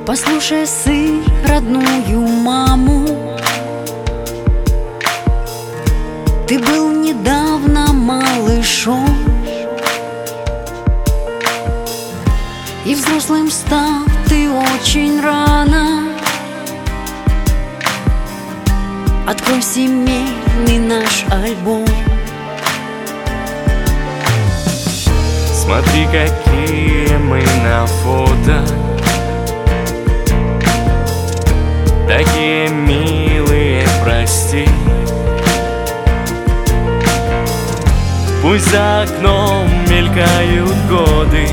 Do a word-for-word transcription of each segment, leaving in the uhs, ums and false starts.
Послушай, сын, родную маму. Ты был недавно малышом, и взрослым стал ты очень рано. Открой семейный наш альбом. Смотри, какие мы на фото, такие милые, прости. Пусть за окном мелькают годы,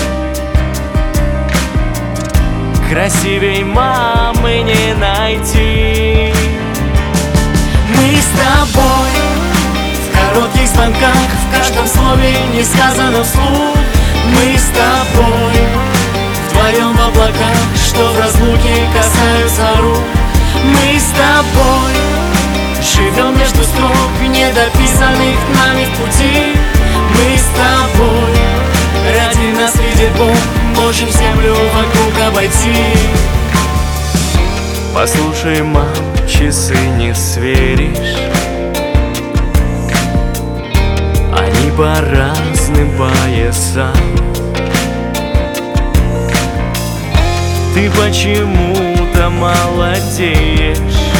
красивей мамы не найти. Мы с тобой В коротких звонках, в каждом слове не сказано вслух. Мы с тобой вдвоем в облаках, что в разлуке касаются рук. Мы с тобой живем между строк, недописанных нами в пути. Мы с тобой, ради нас видит Бог, можем землю вокруг обойти. Послушай, мам, часы не сверишь, они по разным поясам. Ты почему-то молодеешь,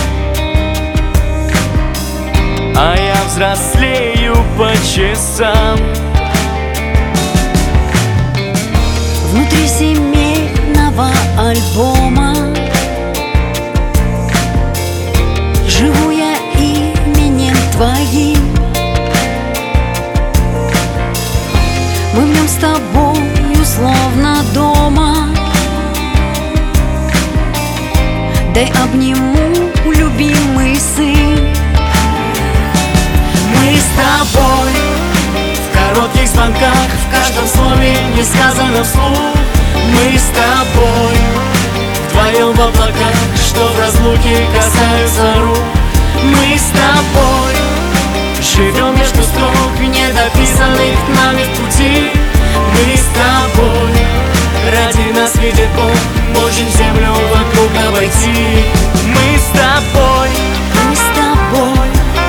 а я взрослею по часам. внутри семейного альбома живу я именем твоим. Мы в нем с тобою словно дома. Дай обниму, любимый сын. Мы с тобой в коротких звонках, в каждом слове не сказано вслух. Мы с тобой вдвоем в облаках, что в разлуке касаются рук. Мы с тобой живем между строк, недописанных нами в пути. Мы с тобой, ради нас видит Бог, можем землю вокруг обойти. Мы с тобой, Мы с тобой,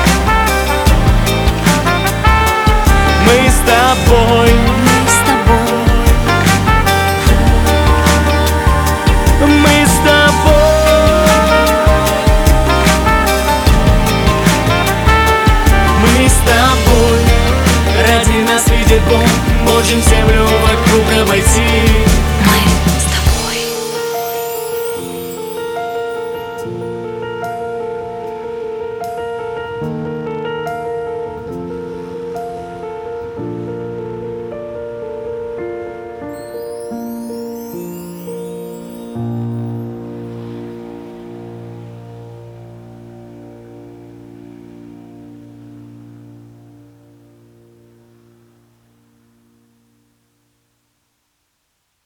мы с тобой, мы с тобой, мы с тобой, мы с тобой, ради нас видит Бог, можем землю вокруг обойти. мы